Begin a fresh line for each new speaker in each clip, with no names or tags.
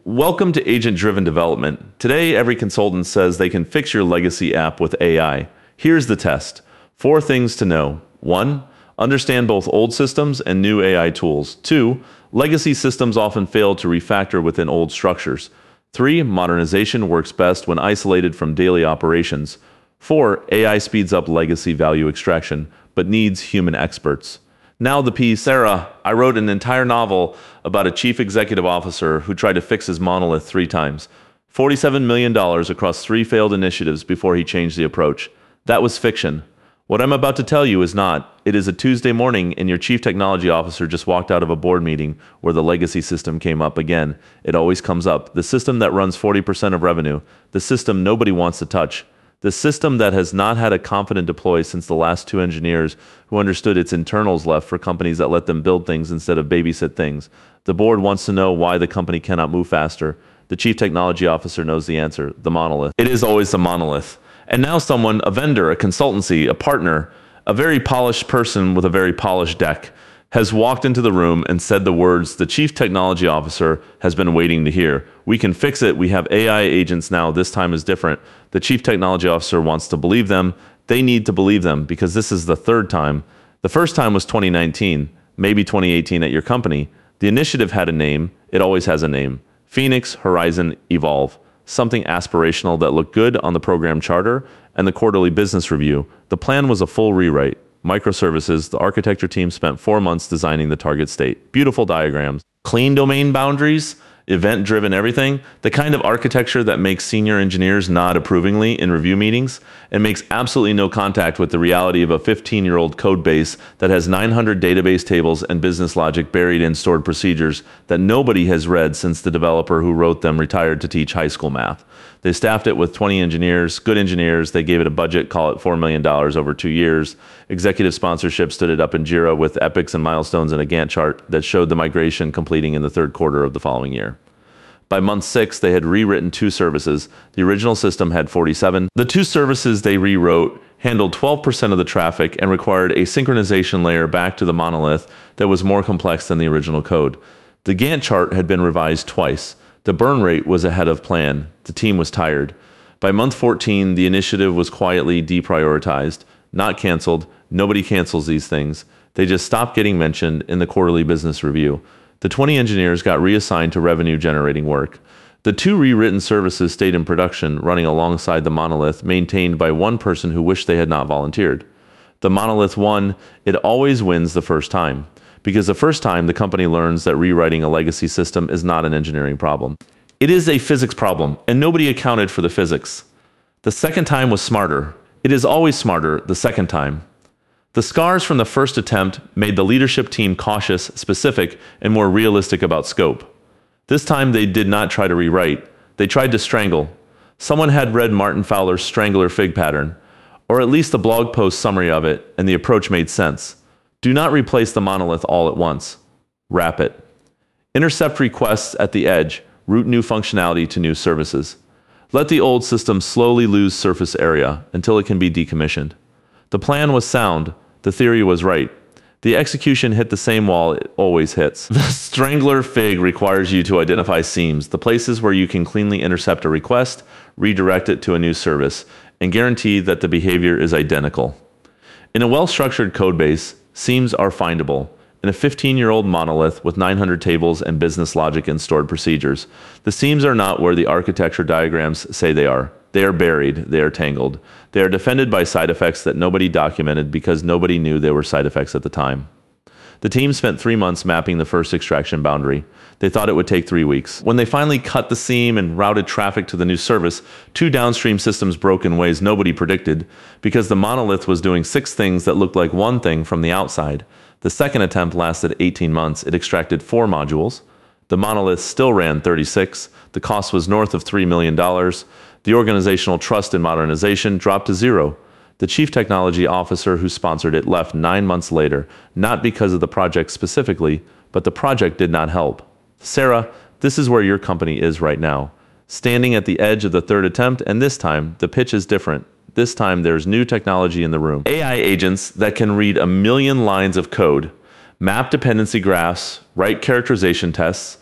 Welcome to Agent-Driven Development. Today, every consultant says they can fix your legacy app with AI. Here's the test. 4 things to know. 1. Understand both old systems and new AI tools. 2. Legacy systems often fail to refactor within old structures. 3. Modernization works best when isolated from daily operations. 4. AI speeds up legacy value extraction, but needs human experts. Now the piece. Sarah, I wrote an entire novel about a chief executive officer who tried to fix his monolith 3 times. $47 million across 3 failed initiatives before he changed the approach. That was fiction. What I'm about to tell you is not. It is a Tuesday morning and your chief technology officer just walked out of a board meeting where the legacy system came up again. It always comes up. The system that runs 40% of revenue. The system nobody wants to touch. The system that has not had a confident deploy since the last 2 engineers who understood its internals left for companies that let them build things instead of babysit things. The board wants to know why the company cannot move faster. The chief technology officer knows the answer, the monolith. It is always the monolith. And now someone, a vendor, a consultancy, a partner, a very polished person with a very polished deck, has walked into the room and said the words the chief technology officer has been waiting to hear. We can fix it. We have AI agents now. This time is different. The chief technology officer wants to believe them. They need to believe them because this is the 3rd time. The first time was 2019, maybe 2018 at your company. The initiative had a name. It always has a name. Phoenix, Horizon, Evolve. Something aspirational that looked good on the program charter and the quarterly business review. The plan was a full rewrite. Microservices, the architecture team spent 4 months designing the target state. Beautiful diagrams, clean domain boundaries, event-driven everything, the kind of architecture that makes senior engineers nod approvingly in review meetings and makes absolutely no contact with the reality of a 15-year-old code base that has 900 database tables and business logic buried in stored procedures that nobody has read since the developer who wrote them retired to teach high school math. They staffed it with 20 engineers, good engineers. They gave it a budget, call it $4 million over 2 years. Executive sponsorship stood it up in Jira with epics and milestones and a Gantt chart that showed the migration completing in the 3rd quarter of the following year. By month 6, they had rewritten 2 services. The original system had 47. The 2 services they rewrote handled 12% of the traffic and required a synchronization layer back to the monolith that was more complex than the original code. The Gantt chart had been revised twice. The burn rate was ahead of plan. The team was tired. By month 14, the initiative was quietly deprioritized, not canceled. Nobody cancels these things. They just stopped getting mentioned in the quarterly business review. The 20 engineers got reassigned to revenue-generating work. The 2 rewritten services stayed in production, running alongside the monolith, maintained by one person who wished they had not volunteered. The monolith won. It always wins the first time. Because the first time, the company learns that rewriting a legacy system is not an engineering problem. It is a physics problem, and nobody accounted for the physics. The second time was smarter. It is always smarter the second time. The scars from the first attempt made the leadership team cautious, specific, and more realistic about scope. This time, they did not try to rewrite. They tried to strangle. Someone had read Martin Fowler's Strangler Fig pattern, or at least the blog post summary of it, and the approach made sense. Do not replace the monolith all at once. Wrap it. Intercept requests at the edge. Route new functionality to new services. Let the old system slowly lose surface area until it can be decommissioned. The plan was sound. The theory was right. The execution hit the same wall it always hits. The Strangler Fig requires you to identify seams, the places where you can cleanly intercept a request, redirect it to a new service, and guarantee that the behavior is identical. In a well-structured codebase, seams are findable. In a 15-year-old monolith with 900 tables and business logic and stored procedures, the seams are not where the architecture diagrams say they are. They are buried. They are tangled. They are defended by side effects that nobody documented because nobody knew they were side effects at the time. The team spent 3 months mapping the first extraction boundary. They thought it would take 3 weeks. When they finally cut the seam and routed traffic to the new service, 2 downstream systems broke in ways nobody predicted because the monolith was doing 6 things that looked like one thing from the outside. The second attempt lasted 18 months. It extracted 4 modules. The monolith still ran 36. The cost was north of $3 million. The organizational trust in modernization dropped to 0. The chief technology officer who sponsored it left 9 months later, not because of the project specifically, but the project did not help. Sarah, this is where your company is right now. Standing at the edge of the 3rd attempt, and this time, the pitch is different. This time, there's new technology in the room. AI agents that can read 1 million lines of code, map dependency graphs, write characterization tests,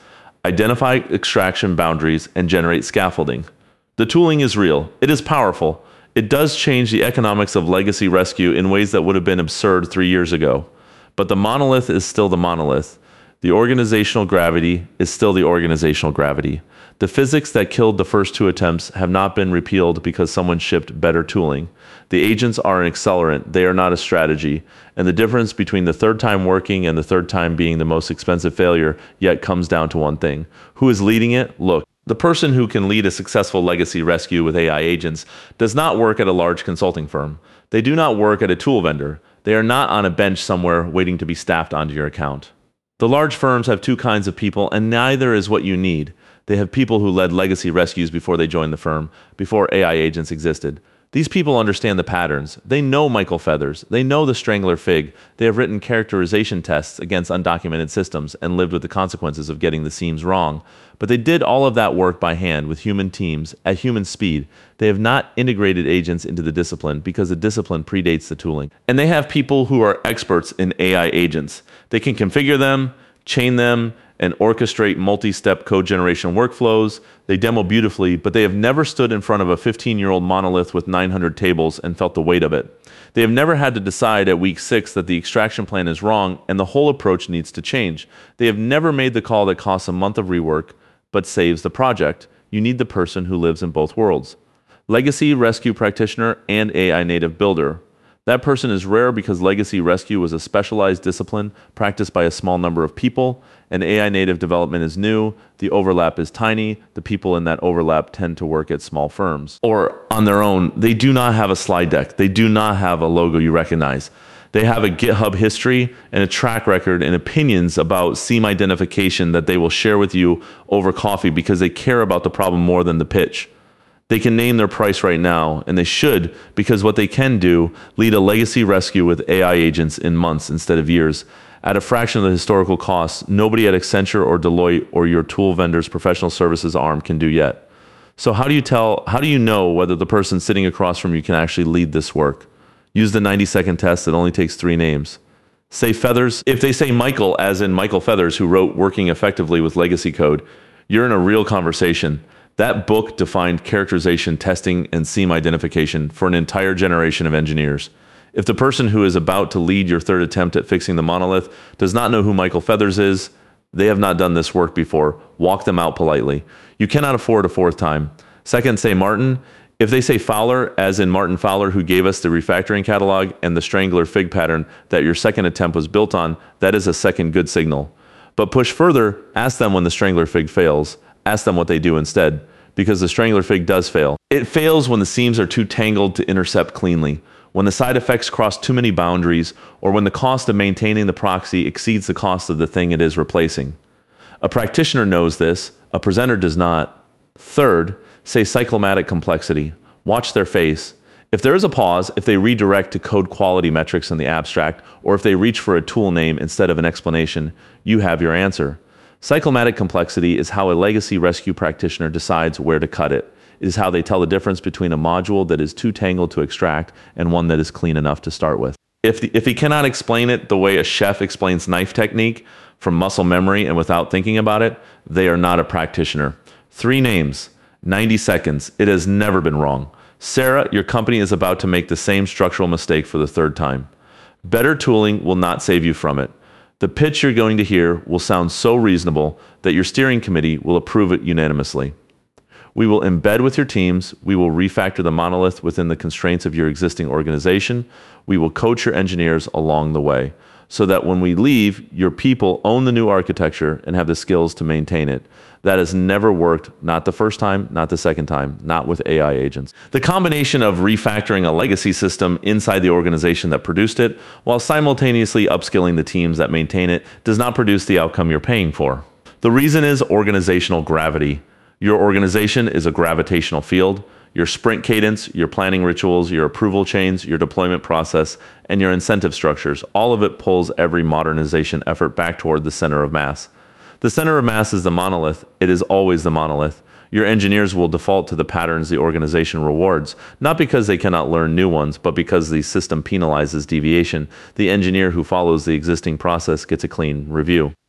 identify extraction boundaries, and generate scaffolding. The tooling is real. It is powerful. It does change the economics of legacy rescue in ways that would have been absurd 3 years ago. But the monolith is still the monolith. The organizational gravity is still the organizational gravity. The physics that killed the first 2 attempts have not been repealed because someone shipped better tooling. The agents are an accelerant, they are not a strategy. And the difference between the third time working and the third time being the most expensive failure yet comes down to one thing. Who is leading it? Look, the person who can lead a successful legacy rescue with AI agents does not work at a large consulting firm. They do not work at a tool vendor. They are not on a bench somewhere waiting to be staffed onto your account. The large firms have 2 kinds of people, and neither is what you need. They have people who led legacy rescues before they joined the firm, before AI agents existed. These people understand the patterns. They know Michael Feathers. They know the Strangler Fig. They have written characterization tests against undocumented systems and lived with the consequences of getting the seams wrong. But they did all of that work by hand with human teams at human speed. They have not integrated agents into the discipline because the discipline predates the tooling. And they have people who are experts in AI agents. They can configure them, chain them, and orchestrate multi-step code generation workflows. They demo beautifully, but they have never stood in front of a 15-year-old monolith with 900 tables and felt the weight of it. They have never had to decide at week 6 that the extraction plan is wrong and the whole approach needs to change. They have never made the call that costs a month of rework but saves the project. You need the person who lives in both worlds. Legacy rescue practitioner and AI native builder. That person is rare because legacy rescue was a specialized discipline practiced by a small number of people, and AI native development is new, the overlap is tiny, the people in that overlap tend to work at small firms. Or on their own, they do not have a slide deck, they do not have a logo you recognize. They have a GitHub history and a track record and opinions about seam identification that they will share with you over coffee because they care about the problem more than the pitch. They can name their price right now, and they should, because what they can do, lead a legacy rescue with AI agents in months instead of years. At a fraction of the historical costs, nobody at Accenture or Deloitte or your tool vendor's professional services arm can do yet. So how do you know whether the person sitting across from you can actually lead this work? Use the 90-second test that only takes 3 names. Say Feathers. If they say Michael, as in Michael Feathers, who wrote Working Effectively with Legacy Code, you're in a real conversation. That book defined characterization, testing, and seam identification for an entire generation of engineers. If the person who is about to lead your third attempt at fixing the monolith does not know who Michael Feathers is, they have not done this work before. Walk them out politely. You cannot afford a 4th time. Second, say Martin. If they say Fowler, as in Martin Fowler, who gave us the refactoring catalog and the Strangler Fig pattern that your second attempt was built on, that is a second good signal. But push further, ask them when the Strangler Fig fails. Ask them what they do instead, because the Strangler Fig does fail. It fails when the seams are too tangled to intercept cleanly, when the side effects cross too many boundaries, or when the cost of maintaining the proxy exceeds the cost of the thing it is replacing. A practitioner knows this, a presenter does not. Third, say cyclomatic complexity. Watch their face. If there is a pause, if they redirect to code quality metrics in the abstract, or if they reach for a tool name instead of an explanation, you have your answer. Cyclomatic complexity is how a legacy rescue practitioner decides where to cut it. It is how they tell the difference between a module that is too tangled to extract and one that is clean enough to start with. If he cannot explain it the way a chef explains knife technique from muscle memory and without thinking about it, they are not a practitioner. 3 names, 90 seconds. It has never been wrong. Sarah, your company is about to make the same structural mistake for the 3rd time. Better tooling will not save you from it. The pitch you're going to hear will sound so reasonable that your steering committee will approve it unanimously. We will embed with your teams. We will refactor the monolith within the constraints of your existing organization. We will coach your engineers along the way so that when we leave, your people own the new architecture and have the skills to maintain it. That has never worked, not the first time, not the second time, not with AI agents. The combination of refactoring a legacy system inside the organization that produced it, while simultaneously upskilling the teams that maintain it, does not produce the outcome you're paying for. The reason is organizational gravity. Your organization is a gravitational field. Your sprint cadence, your planning rituals, your approval chains, your deployment process, and your incentive structures, all of it pulls every modernization effort back toward the center of mass. The center of mass is the monolith. It is always the monolith. Your engineers will default to the patterns the organization rewards, not because they cannot learn new ones, but because the system penalizes deviation. The engineer who follows the existing process gets a clean review.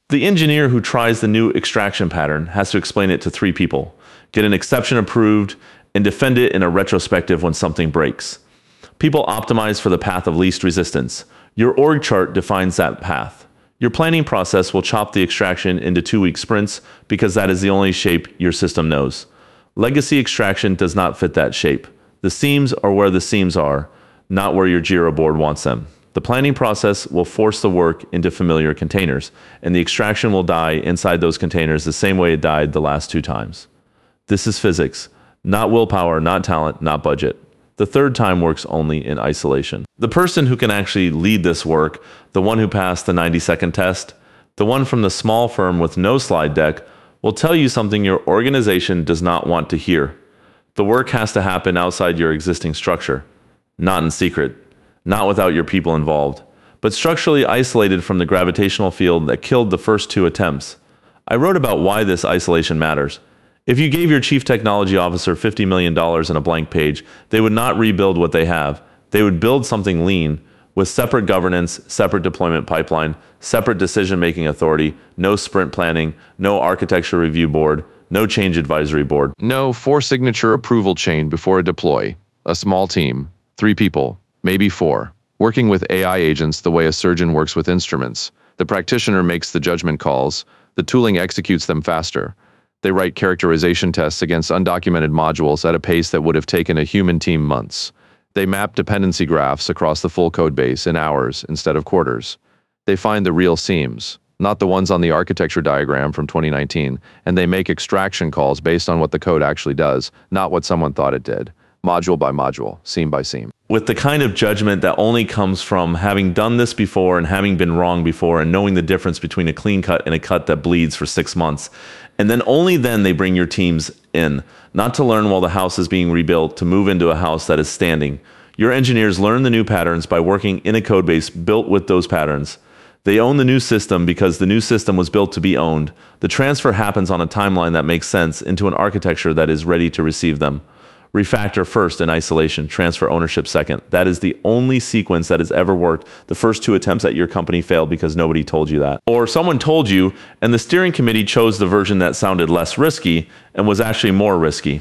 The engineer who tries the new extraction pattern has to explain it to 3 people, get an exception approved, and defend it in a retrospective when something breaks. People optimize for the path of least resistance. Your org chart defines that path. Your planning process will chop the extraction into 2-week sprints because that is the only shape your system knows. Legacy extraction does not fit that shape. The seams are where the seams are, not where your Jira board wants them. The planning process will force the work into familiar containers, and the extraction will die inside those containers the same way it died the last 2 times. This is physics, not willpower, not talent, not budget. The 3rd time works only in isolation. The person who can actually lead this work, the one who passed the 90-second test, the one from the small firm with no slide deck, will tell you something your organization does not want to hear. The work has to happen outside your existing structure, not in secret, not without your people involved, but structurally isolated from the gravitational field that killed the first 2 attempts. I wrote about why this isolation matters. If you gave your chief technology officer $50 million in a blank page, they would not rebuild what they have. They would build something lean with separate governance, separate deployment pipeline, separate decision-making authority, no sprint planning, no architecture review board, no change advisory board.
No 4-signature approval chain before a deploy. A small team, 3 people, maybe 4, working with AI agents the way a surgeon works with instruments. The practitioner makes the judgment calls, the tooling executes them faster. They write characterization tests against undocumented modules at a pace that would have taken a human team months. They map dependency graphs across the full code base in hours instead of quarters. They find the real seams, not the ones on the architecture diagram from 2019, and they make extraction calls based on what the code actually does, not what someone thought it did, module by module, seam by seam.
With the kind of judgment that only comes from having done this before and having been wrong before and knowing the difference between a clean cut and a cut that bleeds for 6 months. And then only then they bring your teams in, not to learn while the house is being rebuilt, to move into a house that is standing. Your engineers learn the new patterns by working in a code base built with those patterns. They own the new system because the new system was built to be owned. The transfer happens on a timeline that makes sense into an architecture that is ready to receive them. Refactor first in isolation, transfer ownership second. That is the only sequence that has ever worked. The first 2 attempts at your company failed because nobody told you that. Or someone told you, and the steering committee chose the version that sounded less risky and was actually more risky.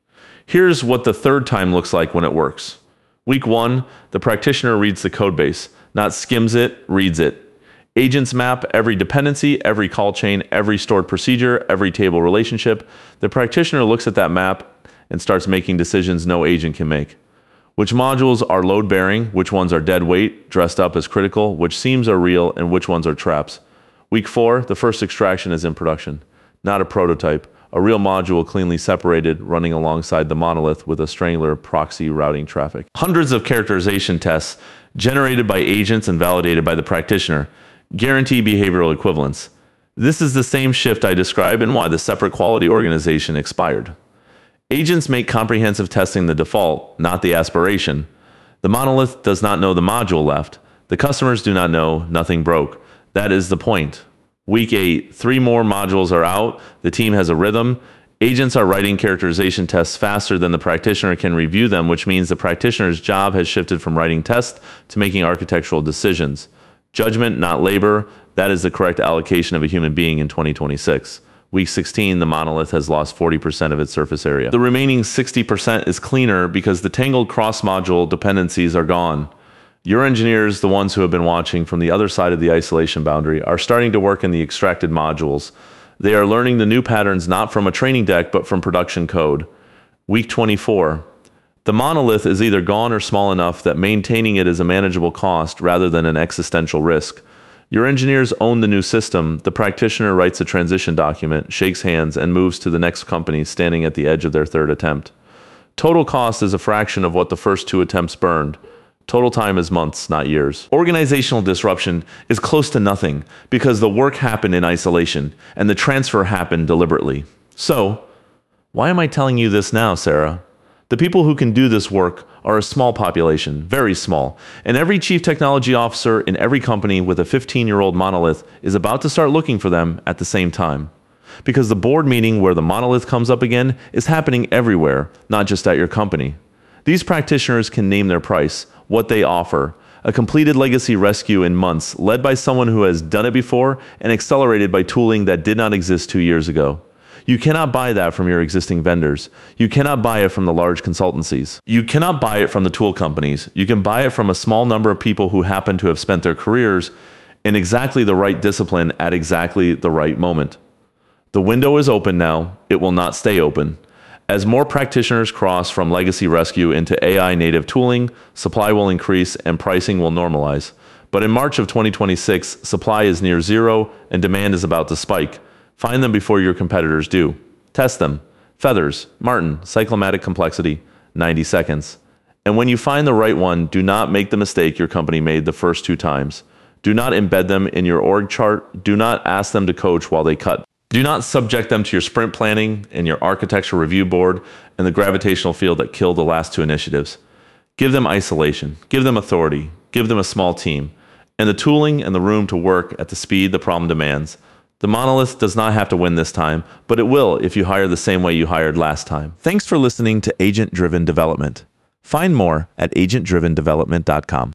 Here's what the 3rd time looks like when it works. Week 1, the practitioner reads the code base, not skims it, reads it. Agents map every dependency, every call chain, every stored procedure, every table relationship. The practitioner looks at that map and starts making decisions no agent can make. Which modules are load-bearing, which ones are dead weight, dressed up as critical, which seams are real, and which ones are traps. Week 4, the first extraction is in production. Not a prototype, a real module cleanly separated, running alongside the monolith with a strangler proxy routing traffic. Hundreds of characterization tests generated by agents and validated by the practitioner guarantee behavioral equivalence. This is the same shift I described and why the separate quality organization expired. Agents make comprehensive testing the default, not the aspiration. The monolith does not know the module left. The customers do not know nothing broke. That is the point. Week 8, 3 more modules are out. The team has a rhythm. Agents are writing characterization tests faster than the practitioner can review them, which means the practitioner's job has shifted from writing tests to making architectural decisions. Judgment, not labor. That is the correct allocation of a human being in 2026. Week 16, the monolith has lost 40% of its surface area. The remaining 60% is cleaner because the tangled cross-module dependencies are gone. Your engineers, the ones who have been watching from the other side of the isolation boundary, are starting to work in the extracted modules. They are learning the new patterns not from a training deck, but from production code. Week 24, the monolith is either gone or small enough that maintaining it is a manageable cost rather than an existential risk. Your engineers own the new system. The practitioner writes a transition document, shakes hands, and moves to the next company standing at the edge of their 3rd attempt. Total cost is a fraction of what the first 2 attempts burned. Total time is months, not years. Organizational disruption is close to nothing because the work happened in isolation and the transfer happened deliberately. So, why am I telling you this now, Sarah? The people who can do this work are a small population, very small, and every chief technology officer in every company with a 15-year-old monolith is about to start looking for them at the same time. Because the board meeting where the monolith comes up again is happening everywhere, not just at your company. These practitioners can name their price, what they offer. A completed legacy rescue in months, led by someone who has done it before and accelerated by tooling that did not exist 2 years ago. You cannot buy that from your existing vendors. You cannot buy it from the large consultancies. You cannot buy it from the tool companies. You can buy it from a small number of people who happen to have spent their careers in exactly the right discipline at exactly the right moment. The window is open now. It will not stay open. As more practitioners cross from legacy rescue into AI native tooling, supply will increase and pricing will normalize. But in March of 2026, supply is near zero and demand is about to spike. Find them before your competitors do. Test them. Feathers, Martin, Cyclomatic Complexity, 90 seconds. And when you find the right one, do not make the mistake your company made the first 2 times. Do not embed them in your org chart. Do not ask them to coach while they cut. Do not subject them to your sprint planning and your architecture review board and the gravitational field that killed the last 2 initiatives. Give them isolation. Give them authority. Give them a small team. And the tooling and the room to work at the speed the problem demands. The monolith does not have to win this time, but it will if you hire the same way you hired last time. Thanks for listening to Agent Driven Development. Find more at agentdrivendevelopment.com.